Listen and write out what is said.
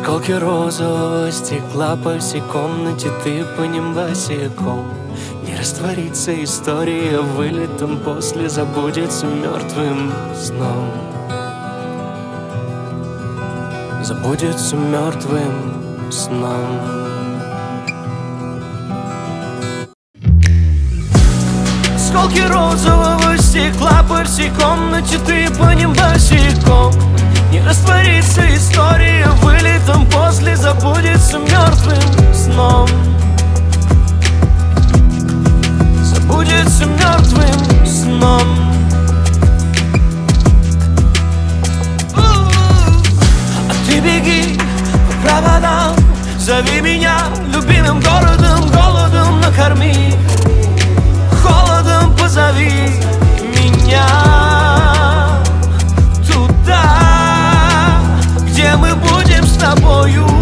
Осколки розового стекла по всей комнате, ты по ним босиком. Не растворится история вылетом, после забудется мертвым сном. Забудется мертвым сном. Осколки розового стекла по всей комнате, ты по ним босиком. Не растворится история вылетом, после забудется мертвым сном. Забудется мертвым сном. А ты беги по проводам, зови меня любимым городом, голодом накорми, холодом позови меня туда, где мы будем с тобою